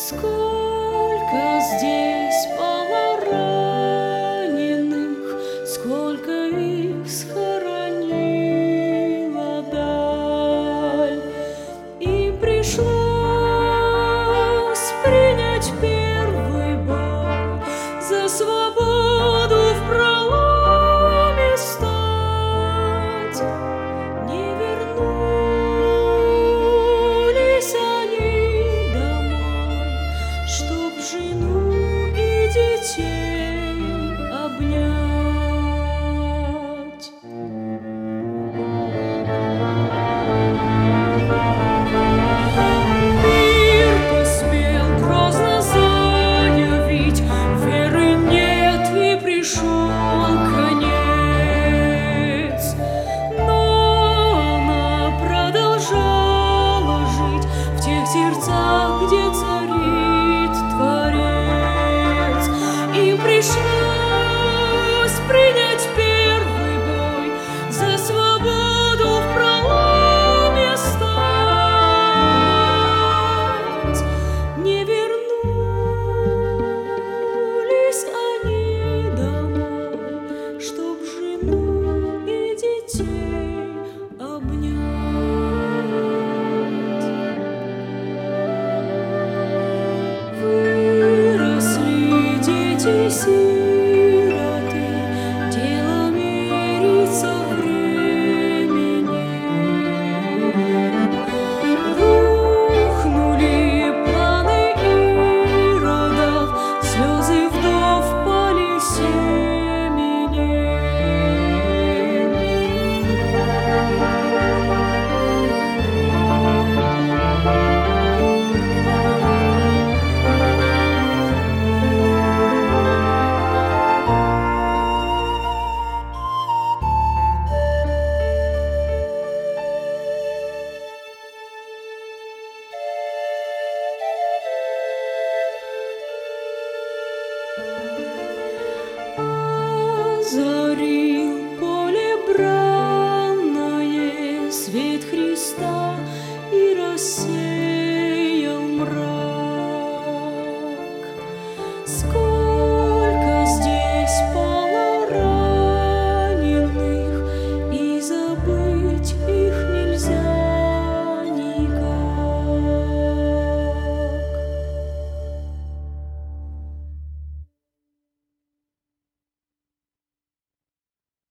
Сколько здесь полураненых, сколько их схоронила даль, и пришлось принять первый бой за свободу в проломе стать. Не вернулись они домой, чтоб жену и детей обнять. Мир посмел грозно заявить: веры нет, и пришел конец. Но она продолжала жить в тех сердцах, где царит Творец, и пришла